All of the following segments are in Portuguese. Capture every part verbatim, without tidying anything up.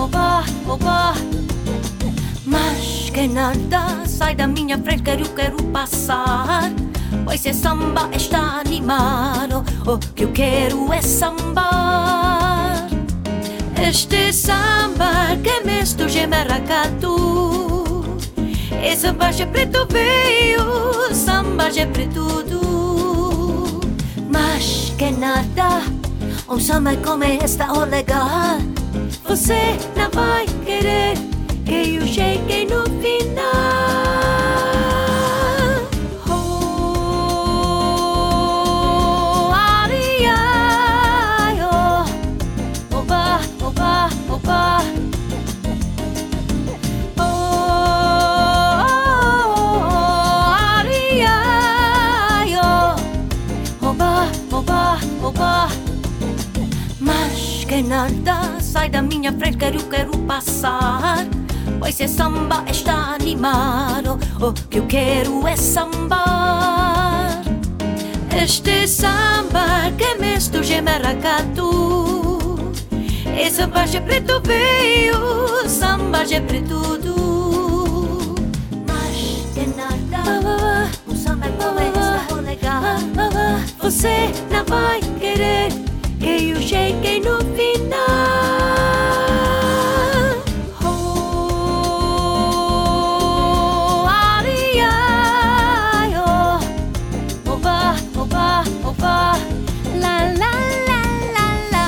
oba, oba. Mas que nada, sai da minha frente, quero, quero passar. Pois esse samba está animado, o que eu quero é sambar. Este samba que é misto de maracatu. Esse samba é preto veio, samba é preto tudo. Mas que nada, um samba como este é legal. Você não vai querer que eu chegue no final. Oh, ai, ai, oh, oba, oba, oba. Oh, ai, ai, oh, oba, oba, oba. Mas que nada, sai da minha frente, quero, quero passar. Pois esse samba está animado, o que eu quero é sambar. Este samba que é misto de maracatu. Esse samba é preto veio, samba é preto tudo. Mas que nada, um samba como este é legal. Você não vai querer que eu chegue no final. La la la la la,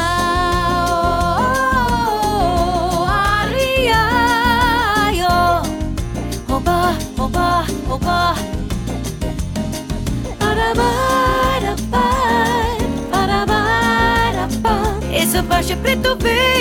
oh, ai, ai, oh, oba, oba, oba. Para, para, para, para, para. Esse baixo é preto veio.